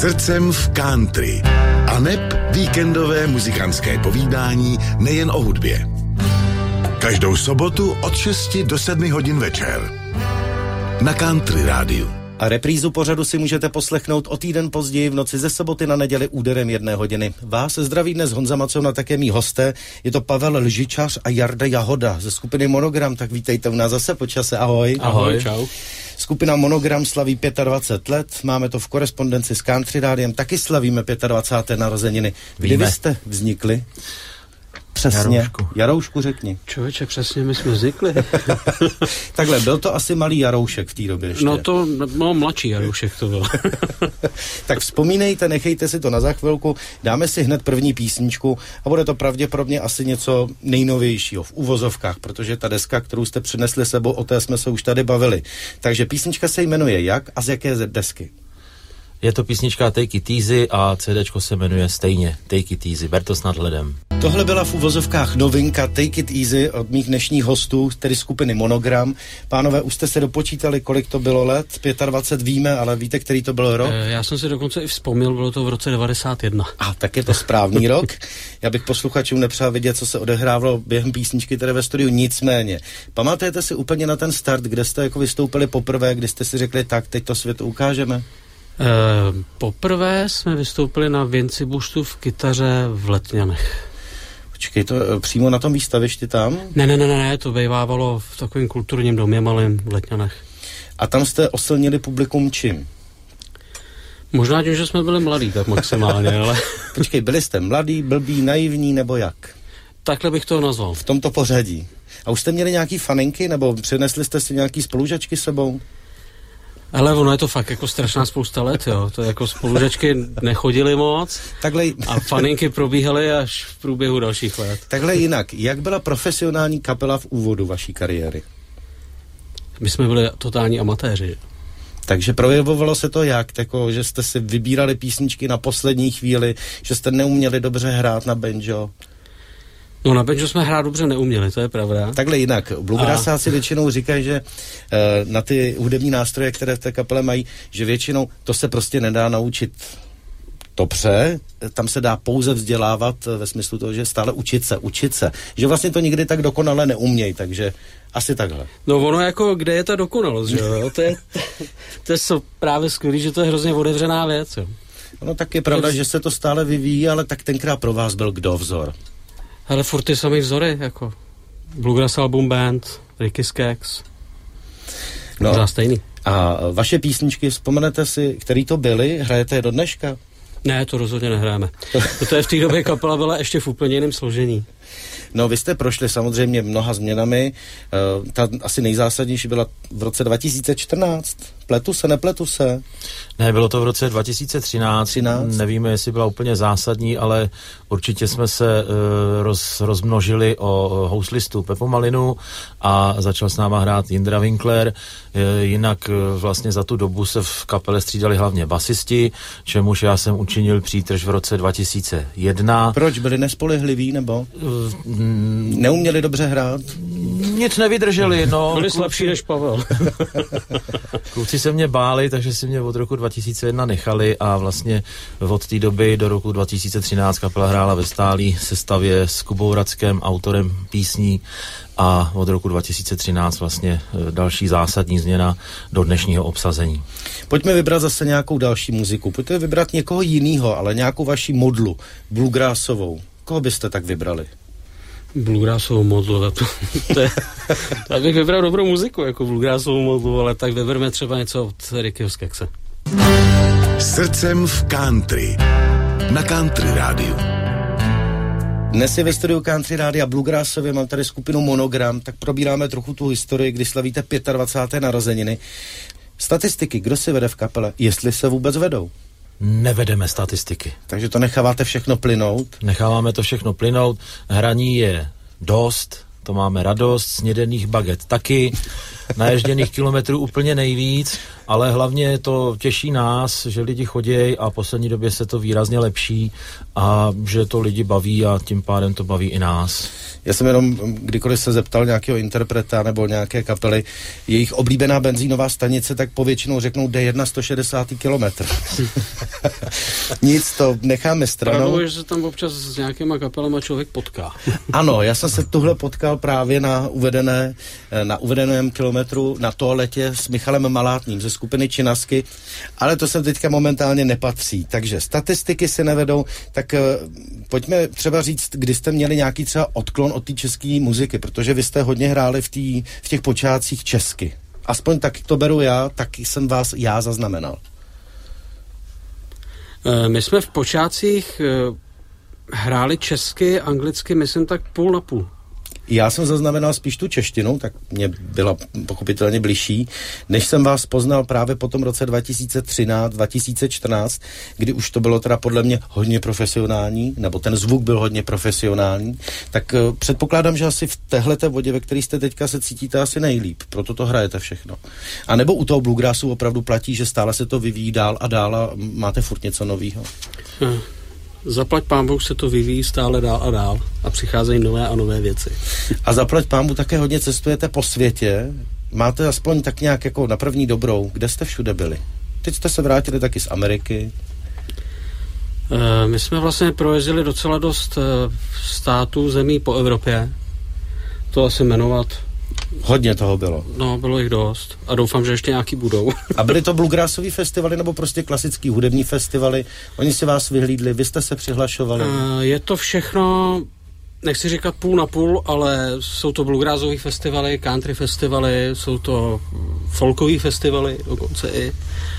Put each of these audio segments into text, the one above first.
Srdcem v country. Aneb víkendové muzikantské povídání nejen o hudbě. Každou sobotu od 6 do 7 hodin večer. Na Country rádiu. A reprízu pořadu si můžete poslechnout o týden později v noci ze soboty na neděli úderem 1 hodiny. Vás zdraví dnes Honza Macona, také mý hosté. Je to Pavel Lžičař a Jarda Jahoda ze skupiny Monogram. Tak vítejte u nás zase po čase. Ahoj. Ahoj, čau. Skupina Monogram slaví 25 let. Máme to v korespondenci s Country rádiem. Taky slavíme 25. narozeniny. Kdy vy jste vznikli? Přesně. Jaroušku řekni. Člověče, přesně my jsme vznikli. Takhle, byl to asi malý Jaroušek v té době ještě. No mladší Jaroušek to byl. Tak vzpomínejte, nechejte si to na za chvilku, dáme si hned první písničku a bude to pravděpodobně asi něco nejnovějšího v uvozovkách, protože ta deska, kterou jste přinesli sebou, o té jsme se už tady bavili. Takže písnička se jmenuje jak a z jaké desky? Je to písnička Take It Easy a CDčko se jmenuje stejně Take It Easy, ber to s nadhledem. Tohle byla v uvozovkách novinka Take It Easy od mých dnešních hostů, tedy skupiny Monogram. Pánové, už jste se dopočítali, kolik to bylo let? 25 víme, ale víte, který to byl rok? Já jsem si dokonce i vzpomněl, bylo to v roce 91. A tak je to správný rok. Já bych posluchačům nepřál vidět, co se odehrávalo během písničky tady ve studiu, nicméně. Pamatujete si úplně na ten start, kde jste jako vystoupili poprvé, kdy jste si řekli, tak teď to světu ukážeme? Poprvé jsme vystoupili na Vincibuštu v Kytaře v Letňanech. Počkej, to přímo na tom výstavišti tam? Ne, to bývávalo v takovém kulturním domě malém v Letňanech. A tam jste oslnili publikum čím? Možná tím, že jsme byli mladí, tak maximálně, ale... Počkej, byli jste mladí, blbí, naivní, nebo jak? Takhle bych to nazval. V tomto pořadí. A už jste měli nějaký faninky, nebo přinesli jste si nějaký spolužačky sebou? Ale ono je to fakt jako strašná spousta let, jo. To jako spolužačky nechodily moc. Takhle... A faninky probíhaly až v průběhu dalších let. Takhle jinak, jak byla profesionální kapela v úvodu vaší kariéry? My jsme byli totální amatéři. Takže projevovalo se to jak? Jako, že jste si vybírali písničky na poslední chvíli, že jste neuměli dobře hrát na banjo? No na banjo jsme hrát dobře neuměli, to je pravda. Takhle jinak. Bluegrassáci většinou říkají, že na ty hudební nástroje, které v té kapele mají, že většinou to se prostě nedá naučit dobře, tam se dá pouze vzdělávat ve smyslu toho, že stále učit se. Že vlastně to nikdy tak dokonale neumějí, takže asi takhle. No ono jako, kde je ta dokonalost, že jo? To je právě skvělý, že to je hrozně otevřená věc, jo. No tak je pravda, že se to stále vyvíjí, ale tak tenkrát pro vás byl kdo vzor? Hele, furt ty samý vzory, jako Bluegrass Album Band, Ricky Skaggs. No, stejný. A vaše písničky, vzpomenete si, který to byly? Hrajete je do dneška? Ne, to rozhodně nehrajeme. Protože v té době kapela byla ještě v úplně jiném složení. No, vy jste prošli samozřejmě mnoha změnami. Ta asi nejzásadnější byla v roce 2014. Nepletu se? Ne, bylo to v roce 2013. Nevíme, jestli byla úplně zásadní, ale určitě jsme se rozmnožili o houslistu Pepu Malinu a začal s náma hrát Jindra Winkler. Jinak vlastně za tu dobu se v kapele střídali hlavně basisti, čemuž já jsem učinil přítrž v roce 2001. Proč? Byli nespolehliví, nebo? Neuměli dobře hrát? Nic nevydrželi, no. Byli slabší než Pavel. Kluci se mě báli, takže si mě od roku 2001 nechali a vlastně od té doby do roku 2013 kapela hrála ve stálý sestavě s Kubou Rackem, autorem písní, a od roku 2013 vlastně další zásadní změna do dnešního obsazení. Pojďme vybrat zase nějakou další muziku. Pojďme vybrat někoho jiného, ale nějakou vaši modlu, bluegrassovou. Koho byste tak vybrali? Bluegrassovou modlu, tak bych vybral dobrou muziku jako bluegrassovou modlu, ale tak vyberme třeba něco od Rickyho Skaggse. Srdcem v country. Na Country rádiu. Dnes je ve studiu Country rádia Bluegrassově, mám tady skupinu Monogram, tak probíráme trochu tu historii, kdy slavíte 25. narozeniny. Statistiky, kdo si vede v kapele, jestli se vůbec vedou? Nevedeme statistiky. Takže to necháváte všechno plynout? Necháváme to všechno plynout, hraní je dost, to máme radost, snědených baget taky, naježděných kilometrů úplně nejvíc, ale hlavně to těší nás, že lidi chodějí a v poslední době se to výrazně lepší a že to lidi baví a tím pádem to baví i nás. Já jsem jenom, kdykoliv se zeptal nějakého interpreta nebo nějaké kapely, jejich oblíbená benzínová stanice, tak povětšinou řeknou D1 160 kilometr. Nic, to necháme stranou. Pravdou je, že se tam občas s nějakýma kapelama člověk potká. Ano, já jsem se tuhle potkal právě na uvedeném kilometru na toaletě s Michalem Malátným ze skupiny Činasky, ale to sem teďka momentálně nepatří. Takže statistiky se nevedou, tak pojďme třeba říct, kdy jste měli nějaký třeba odklon od té české muziky, protože vy jste hodně hráli v těch počátcích česky. Aspoň tak to beru já, tak jsem vás já zaznamenal. My jsme v počátcích hráli česky, anglicky, myslím tak půl na půl. Já jsem zaznamenal spíš tu češtinu, tak mě byla pochopitelně bližší, než jsem vás poznal právě po tom roce 2013, 2014, kdy už to bylo teda podle mě hodně profesionální, nebo ten zvuk byl hodně profesionální, tak předpokládám, že asi v téhleté vodě, ve které jste teďka, se cítíte asi nejlíp, proto to hrajete všechno. A nebo u toho bluegrassu opravdu platí, že stále se to vyvíjí dál a máte furt něco novýho? Zaplať pánbůh se to vyvíjí stále dál a dál a přicházejí nové a nové věci. A zaplať pánbůh také hodně cestujete po světě. Máte aspoň tak nějak jako na první dobrou. Kde jste všude byli? Teď jste se vrátili taky z Ameriky. My jsme vlastně projezdili docela dost států, zemí po Evropě. To asi jmenovat. Hodně toho bylo. No, bylo jich dost. A doufám, že ještě nějaký budou. A byly to bluegrassový festivaly nebo prostě klasický hudební festivaly? Oni si vás vyhlídli, vy jste se přihlašovali? Je to všechno, nechci říkat půl na půl, ale jsou to bluegrassový festivaly, country festivaly, jsou to folkový festivaly dokonce i.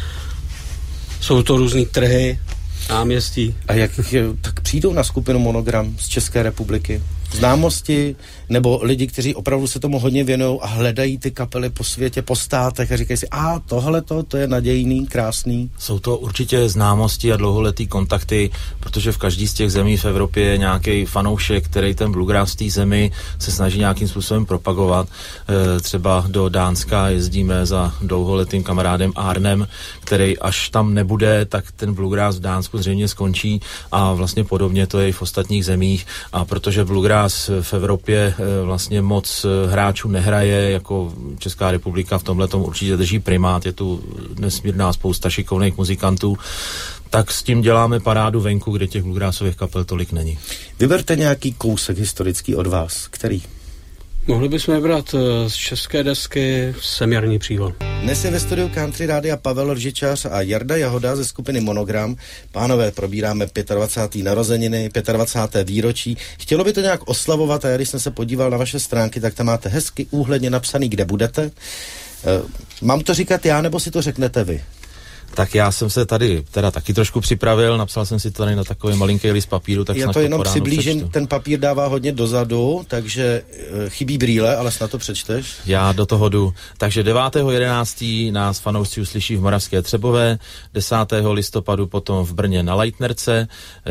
Jsou to různý trhy, náměstí. A jak tak přijdou na skupinu Monogram z České republiky? Známosti nebo lidi, kteří opravdu se tomu hodně věnují a hledají ty kapely po světě, po státech a říkají si, to je nadějný, krásný. Jsou to určitě známosti a dlouholetý kontakty, protože v každý z těch zemí v Evropě je nějaký fanoušek, který ten bluegrass v té zemi se snaží nějakým způsobem propagovat. Třeba do Dánska jezdíme za dlouholetým kamarádem Arnem, který až tam nebude, tak ten bluegrass v Dánsku zřejmě skončí a vlastně podobně to je i v ostatních zemích. A protože bluegrass v Evropě vlastně moc hráčů nehraje, jako Česká republika v tomhletom určitě drží primát, je tu nesmírná spousta šikovných muzikantů, tak s tím děláme parádu venku, kde těch bluegrassových kapel tolik není. Vyberte nějaký kousek historický od vás, který? Mohli bychom vybrat z české desky Seměrný přívod. Dnes je ve studiu Country Rádia Pavel Ržičář a Jarda Jahoda ze skupiny Monogram. Pánové, probíráme 25. narozeniny, 25. výročí. Chtělo by to nějak oslavovat a já, když jsem se podíval na vaše stránky, tak tam máte hezky úhledně napsaný, kde budete. Mám to říkat já, nebo si to řeknete vy? Tak já jsem se tady teda taky trošku připravil, napsal jsem si to tady na takový malinký list papíru, tak já to jenom přiblížím, ten papír dává hodně dozadu, takže chybí brýle, ale snad to přečteš. Já do toho jdu. Takže 9.11. nás fanoušci uslyší v Moravské Třebové, 10. listopadu potom v Brně na Leitnerce,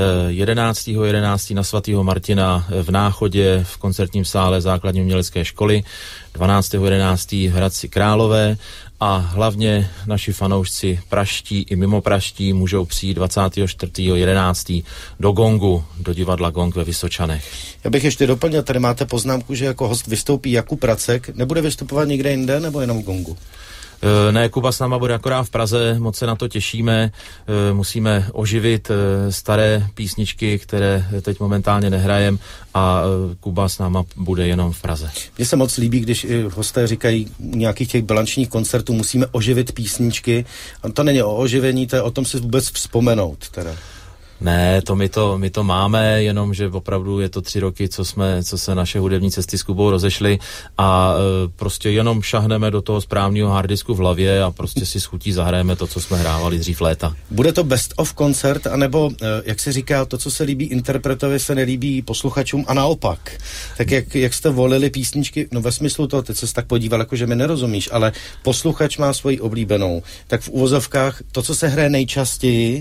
11.11. na svatého Martina v Náchodě v koncertním sále základní umělecké školy, 12.11. v Hradci Králové a hlavně naši fanoušci praští i mimo praští můžou přijít 24.11. do Gongu, do divadla Gong ve Vysočanech. Já bych ještě doplnil, tady máte poznámku, že jako host vystoupí Jakub Racek. Nebude vystupovat někde jinde nebo jenom v Gongu? Ne, Kuba s náma bude akorát v Praze, moc se na to těšíme, musíme oživit staré písničky, které teď momentálně nehrajem a Kuba s náma bude jenom v Praze. Mně se moc líbí, když hosté říkají nějakých těch bilančních koncertů, musíme oživit písničky, a to není o oživení, to je o tom si vůbec vzpomenout teda. Ne, my to máme, jenom že opravdu je to 3 roky, co se naše hudební cesty s Kubou rozešly a prostě jenom šahneme do toho správného harddisku v hlavě a prostě si s chutí zahrajeme to, co jsme hrávali dřív léta. Bude to best of koncert, anebo, jak se říká, to, co se líbí interpretovi, se nelíbí posluchačům a naopak. Tak jak jste volili písničky, no ve smyslu toho, teď se tak podíval, jako že mi nerozumíš, ale posluchač má svoji oblíbenou. Tak v uvozovkách to, co se hraje nejčastěji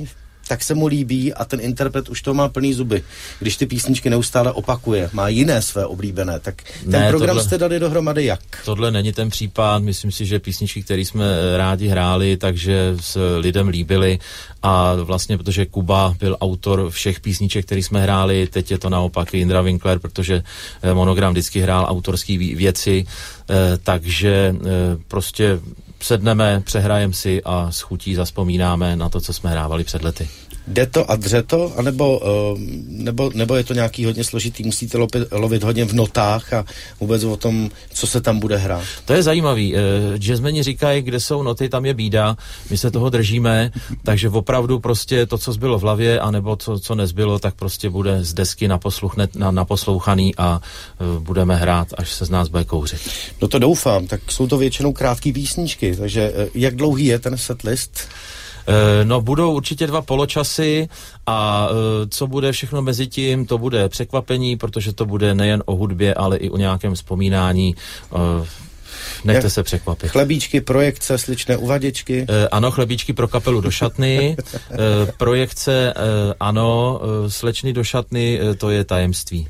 tak se mu líbí a ten interpret už to má plný zuby. Když ty písničky neustále opakuje, má jiné své oblíbené, tak ten program jste dali dohromady jak? Tohle není ten případ, myslím si, že písničky, které jsme rádi hráli, takže s lidem líbily a vlastně, protože Kuba byl autor všech písniček, které jsme hráli, teď je to naopak Jindra Winkler, protože Monogram vždycky hrál autorský věci, takže prostě sedneme, přehrajeme si a s chutí zavzpomínáme na to, co jsme hrávali před lety. Jde to a dře to, nebo je to nějaký hodně složitý, musíte lovit hodně v notách a vůbec o tom, co se tam bude hrát? To je zajímavý. Jazzmeni říkají, kde jsou noty, tam je bída. My se toho držíme, takže opravdu prostě to, co zbylo v hlavě, anebo co nezbylo, tak prostě bude z desky naposlouchaný a budeme hrát, až se z nás bude kouřit. No to doufám, tak jsou to většinou krátké písničky, takže jak dlouhý je ten setlist? No budou určitě 2 poločasy a co bude všechno mezi tím, to bude překvapení, protože to bude nejen o hudbě, ale i o nějakém vzpomínání. Nechte se překvapit. Chlebíčky, projekce, sličné uvaděčky? Ano, chlebíčky pro kapelu do šatny. Projekce, ano, slečny do šatny, to je tajemství.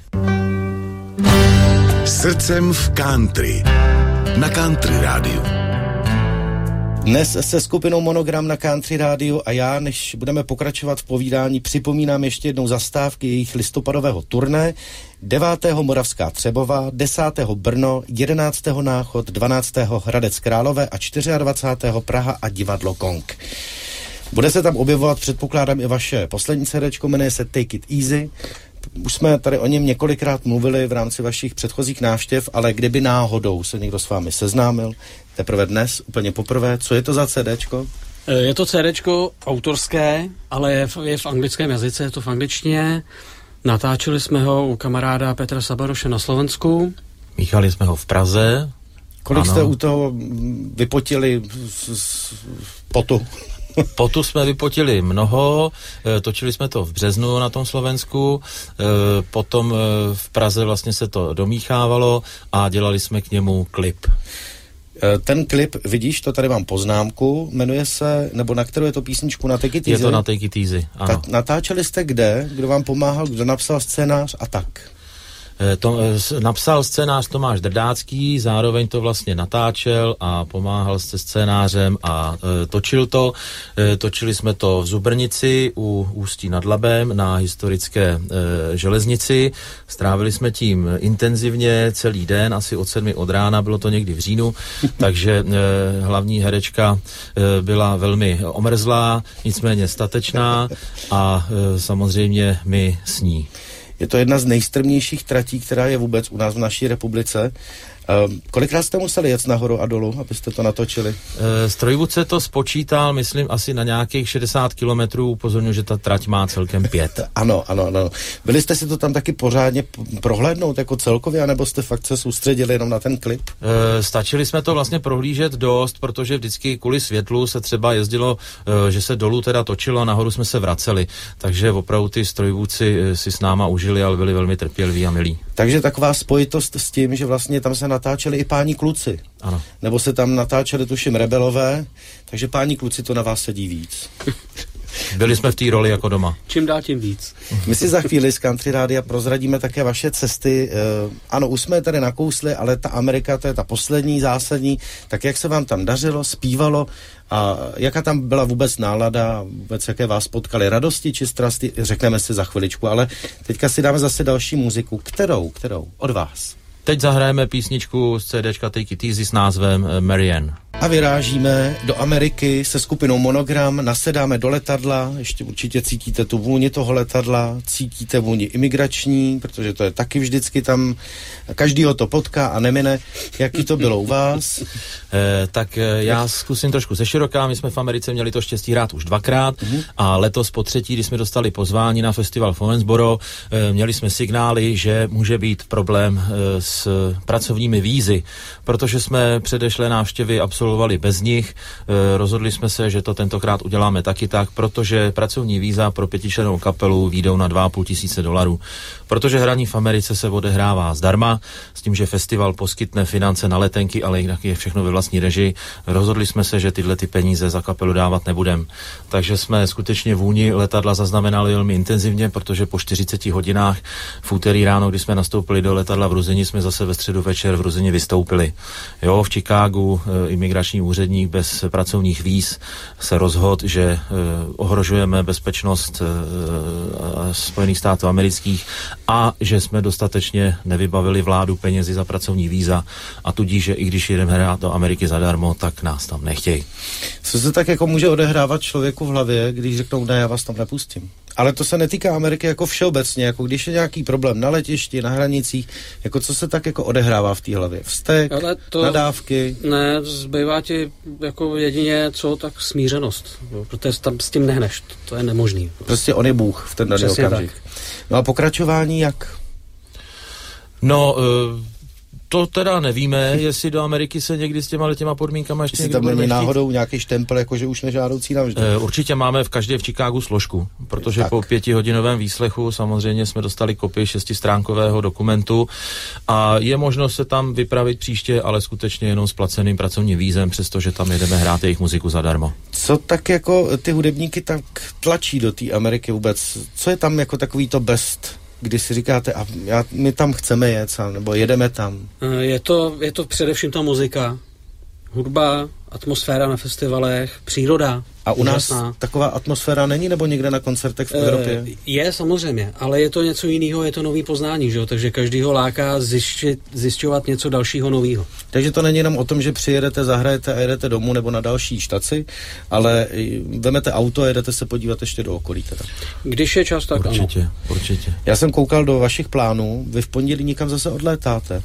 Srdcem v country. Na Country rádiu. Dnes se skupinou Monogram na Country rádiu a já, než budeme pokračovat v povídání, připomínám ještě jednou zastávky jejich listopadového turné. 9. Moravská Třebová, 10. Brno, 11. Náchod, 12. Hradec Králové a 24. Praha a divadlo Kong. Bude se tam objevovat, předpokládám, i vaše poslední CDčko, jmenuje se Take It Easy. Už jsme tady o něm několikrát mluvili v rámci vašich předchozích návštěv, ale kdyby náhodou se někdo s vámi seznámil, teprve dnes, úplně poprvé, co je to za CDčko? Je to CDčko autorské, ale je v anglickém jazyce, je to v angličtině. Natáčeli jsme ho u kamaráda Petra Sabaroše na Slovensku. Míchali jsme ho v Praze. Kolik jste u toho vypotili z potu? Potu jsme vypotili mnoho, točili jsme to v březnu na tom Slovensku, potom v Praze vlastně se to domíchávalo a dělali jsme k němu klip. Ten klip, vidíš, to tady mám poznámku, jmenuje se, nebo na kterou je to písničku, na Take It Easy? Je to na Take It Easy, ano. Natáčeli jste kde? Kdo vám pomáhal? Kdo napsal scénář a tak? Napsal scénář Tomáš Drdácký, zároveň to vlastně natáčel a pomáhal se scénářem a točil to. Točili jsme to v Zubrnici u Ústí nad Labem na historické železnici. Strávili jsme tím intenzivně celý den, asi od 7 od rána, bylo to někdy v říjnu, takže hlavní herečka byla velmi omrzlá, nicméně statečná a samozřejmě my s ní. Je to jedna z nejstrmějších tratí, která je vůbec u nás v naší republice. Kolikrát jste museli jet nahoru a dolů, abyste to natočili? Strojvůdce to spočítal, myslím, asi na nějakých 60 kilometrů. Upozorňuji, že ta trať má celkem 5. Ano. Byli jste si to tam taky pořádně prohlédnout jako celkově, anebo jste fakt se soustředili jenom na ten klip? Stačili jsme to vlastně prohlížet dost, protože vždycky kvůli světlu se třeba jezdilo, že se dolů teda točilo a nahoru jsme se vraceli. Takže opravdu ty strojvůdci si s náma užili, ale byli velmi trpěliví a milí. Takže taková spojitost s tím, že vlastně tam se natáčeli i páni kluci. Ano. Nebo se tam natáčeli, tuším, rebelové, takže páni kluci to na vás sedí víc. Byli jsme v té roli jako doma. Čím dál tím víc. My si za chvíli z Country Rádia prozradíme také vaše cesty. Ano, už jsme tady nakousli, ale ta Amerika, to je ta poslední, zásadní. Tak jak se vám tam dařilo, zpívalo a jaká tam byla vůbec nálada, vůbec jaké vás potkaly radosti či strasti, řekneme si za chviličku, ale teďka si dáme zase další muziku. Kterou od vás? Teď zahrajeme písničku z CDčka Take It Easy s názvem Marianne. A vyrážíme do Ameriky se skupinou Monogram, nasedáme do letadla, ještě určitě cítíte tu vůni toho letadla, cítíte vůni imigrační, protože to je taky vždycky tam, každýho to potká a nemine. Jaký to bylo u vás? Já zkusím trošku ze široká, my jsme v Americe měli to štěstí hrát už 2krát a letos po 3., když jsme dostali pozvání na festival v Owensboro, měli jsme signály, že může být problém s pracovními vízy, protože jsme předešlé návštěvy absolvovali absolvovali bez nich. Rozhodli jsme se, že to tentokrát uděláme taky tak, protože pracovní víza pro 5člennou kapelu výjdou na $2,500. Protože hraní v Americe se odehrává zdarma, s tím, že festival poskytne finance na letenky, ale jinak je všechno ve vlastní režii. Rozhodli jsme se, že tyhle ty peníze za kapelu dávat nebudem. Takže jsme skutečně vůni letadla zaznamenali velmi intenzivně, protože po 40 hodinách v úterý ráno, kdy jsme nastoupili do letadla v Ruzini, jsme zase ve středu večer v Ruzině vystoupili. Jo, v Chicagu imigrační úředník bez pracovních víz se rozhodl, že ohrožujeme bezpečnost Spojených států amerických a že jsme dostatečně nevybavili vládu penězi za pracovní víza a tudíž, že i když jdeme hrát do Ameriky zadarmo, tak nás tam nechtějí. Co se tak jako může odehrávat člověku v hlavě, když řeknou, ne, já vás tam nepustím? Ale to se netýká Ameriky jako všeobecně, jako když je nějaký problém na letišti, na hranicích, jako co se tak jako odehrává v té hlavě? Vztek, nadávky? Ne, zbývá ti jako jedině co, tak smířenost, jo, protože tam s tím nehneš, to je nemožný. Prostě on je Bůh v ten daný okamžik. No a pokračování jak? No, to teda nevíme, jestli do Ameriky se někdy s těma podmínkama ještě někdy budeme chtít. Jestli tam není náhodou nějaký štempel, jakože už nežádoucí navždy. Určitě máme v každé v Chicagu složku, protože tak. Po 5hodinovém výslechu samozřejmě jsme dostali kopii 6stránkového dokumentu a je možnost se tam vypravit příště, ale skutečně jenom s placeným pracovním vízem, přestože tam jedeme hrát jejich muziku zadarmo. Co tak jako ty hudebníky tak tlačí do té Ameriky vůbec? Co je tam jako takový to best, když si říkáte, a my tam chceme jet, nebo jedeme tam? Je to především ta muzika, hudba, atmosféra na festivalech, příroda. A u nás taková atmosféra není, nebo někde na koncertech v Evropě? Je samozřejmě, ale je to něco jiného, je to nový poznání, že jo? Takže každýho láká zjišťovat něco dalšího nového. Takže to není jenom o tom, že přijedete, zahrajete a jedete domů nebo na další štaci, ale vemete auto a jedete se podívat ještě do okolí teda. Když je čas, tak Určitě. Já jsem koukal do vašich plánů, vy v pondělí nikam zase odlétáte.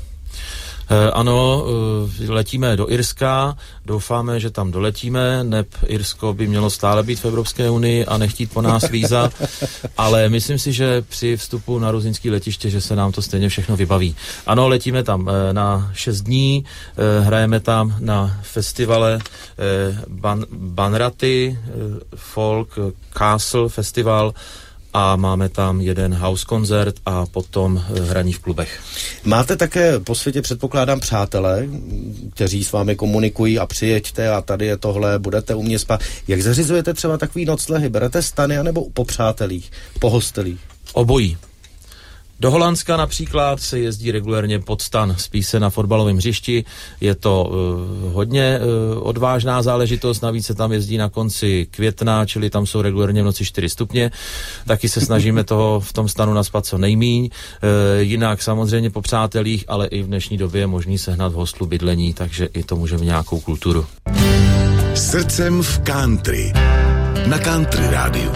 Ano, letíme do Irska, doufáme, že tam doletíme, neb Irsko by mělo stále být v Evropské unii a nechtít po nás víza, ale myslím si, že při vstupu na ruzinské letiště, že se nám to stejně všechno vybaví. Ano, letíme tam na 6 dní, hrajeme tam na festivale Banraty, Folk Castle Festival, a máme tam jeden house koncert a potom hraní v klubech. Máte také po světě, předpokládám, přátelé, kteří s vámi komunikují a přijeďte a tady je tohle, budete u mě spát. Jak zařizujete třeba takový noclehy? Berete stany anebo po přátelích, po hostelích? Obojí. Do Holandska například se jezdí regulérně pod stan, spí se na fotbalovém hřišti, je to hodně odvážná záležitost, navíc se tam jezdí na konci května, čili tam jsou regulérně v noci 4 stupně, taky se snažíme toho v tom stanu naspat co nejmíň, jinak samozřejmě po přátelích, ale i v dnešní době je možný sehnat v hostlu bydlení, takže i to může mít nějakou kulturu. Srdcem v country, na Country rádiu.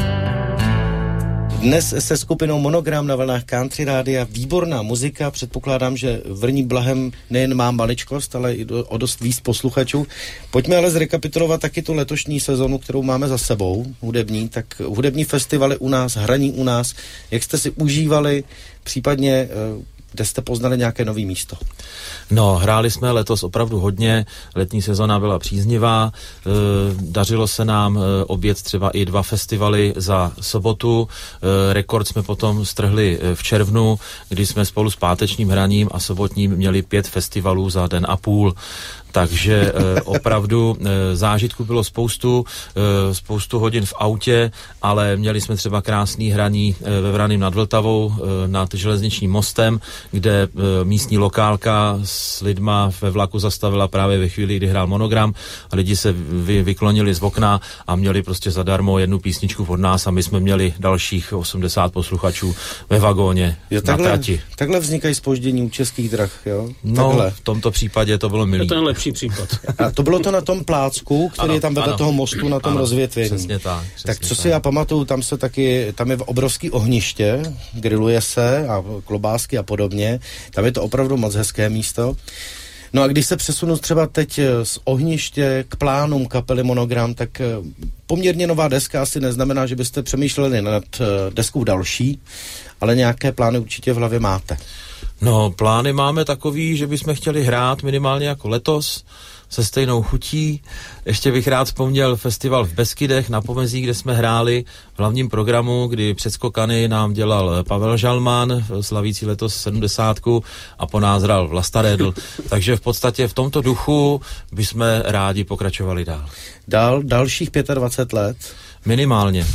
Dnes se skupinou Monogram na vlnách Country rádia, výborná muzika, předpokládám, že vrní blahem nejen má maličkost, ale i o dost víc posluchačů. Pojďme ale zrekapitulovat taky tu letošní sezonu, kterou máme za sebou, hudební, tak hudební festivaly u nás, hraní u nás, jak jste si užívali, případně kde jste poznali nějaké nový místo? No, hráli jsme letos opravdu hodně, letní sezona byla příznivá, dařilo se nám objet třeba i 2 festivaly za sobotu, rekord jsme potom strhli v červnu, kdy jsme spolu s pátečním hraním a sobotním měli 5 festivalů za den a půl. Takže opravdu zážitku bylo spoustu hodin v autě, ale měli jsme třeba krásný hraní ve Vraným nad Vltavou nad železničním mostem, kde místní lokálka s lidma ve vlaku zastavila právě ve chvíli, kdy hrál Monogram a lidi se vyklonili z okna a měli prostě zadarmo jednu písničku od nás a my jsme měli dalších 80 posluchačů ve vagóně na trati. Takhle vznikají zpoždění u Českých drah, jo? No, takhle. V tomto případě to bylo milý. To je lepší případ. A to bylo to na tom plácku, který je tam vedle toho mostu na tom rozvětvení. Přesně tak. Tak co si já pamatuju, tam je obrovský ohniště, grilluje se a klobásky a podobně. Tam je to opravdu moc hezké místo. No a když se přesunu třeba teď z ohniště k plánům kapely Monogram, tak poměrně nová deska asi neznamená, že byste přemýšleli nad deskou další, ale nějaké plány určitě v hlavě máte. No, plány máme takový, že bychom chtěli hrát minimálně jako letos, se stejnou chutí. Ještě bych rád vzpomněl festival v Beskydech na Pomezí, kde jsme hráli v hlavním programu, kdy předskokany nám dělal Pavel Žalman, slavící letos 70 a po nás hrál Vlasta Redl. Takže v podstatě v tomto duchu bychom rádi pokračovali dál. Dalších 25 let? Minimálně.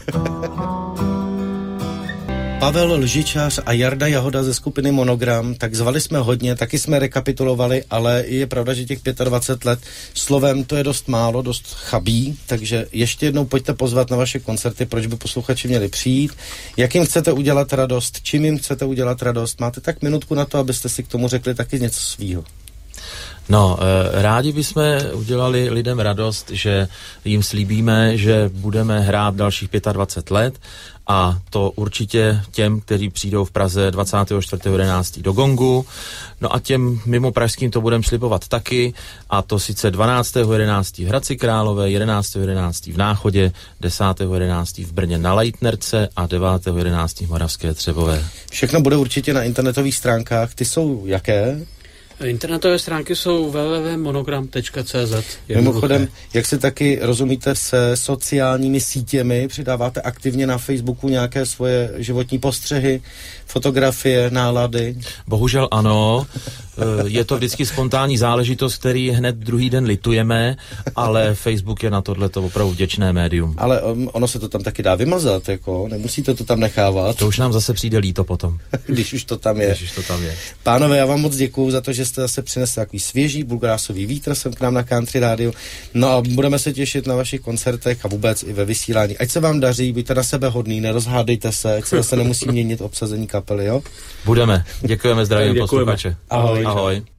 Pavel Lžičář a Jarda Jahoda ze skupiny Monogram, tak zvali jsme hodně, taky jsme rekapitulovali, ale je pravda, že těch 25 let slovem to je dost málo, dost chabý, takže ještě jednou pojďte pozvat na vaše koncerty, proč by posluchači měli přijít, jak jim chcete udělat radost, čím jim chcete udělat radost, máte tak minutku na to, abyste si k tomu řekli taky něco svýho. No, rádi bychom udělali lidem radost, že jim slíbíme, že budeme hrát dalších 25 let a to určitě těm, kteří přijdou v Praze 24.11. do Gongu. No a těm mimo pražským to budeme slibovat taky, a to sice 12.11. v Hradci Králové, 11.11. v Náchodě, 10.11. v Brně na Leitnerce a 9.11. v Moravské Třebové. Všechno bude určitě na internetových stránkách. Ty jsou jaké? Internetové stránky jsou www.monogram.cz. Mimochodem, jak si taky rozumíte se sociálními sítěmi, přidáváte aktivně na Facebooku nějaké svoje životní postřehy, fotografie, nálady? Bohužel ano, je to vždycky spontánní záležitost, který hned druhý den litujeme, ale Facebook je na tohleto opravdu vděčné médium. Ale ono se to tam taky dá vymazat, jako, nemusíte to tam nechávat. To už nám zase přijde líto potom. Když už to tam je. Pánové, já vám moc děkuju za to, že jste zase přinesli takový svěží bulgrásový vítr sem k nám na Country Radio. No a budeme se těšit na vašich koncertech a vůbec i ve vysílání. Ať se vám daří, buďte na sebe hodný, nerozhádejte se, ať se zase nemusí měnit obsazení kapely, jo? Budeme. Děkujeme, zdravím posluchače. Ahoj. Ahoj.